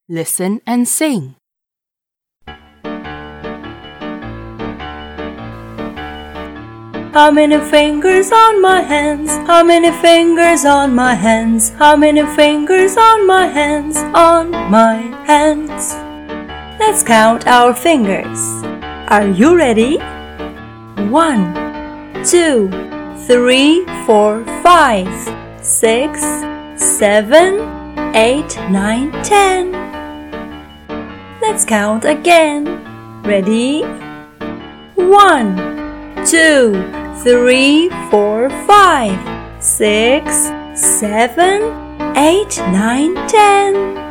Listen and sing. How many fingers on my hands? How many fingers on my hands? How many fingers on my hands? On my hands. Let's count our fingers. Are you ready? 1, 2, 3, 4, 5, 6, 7, 8, 9, 10. Let's count again. Ready? 1, 2, 3, 4, 5, 6, 7, 8, 9, 10.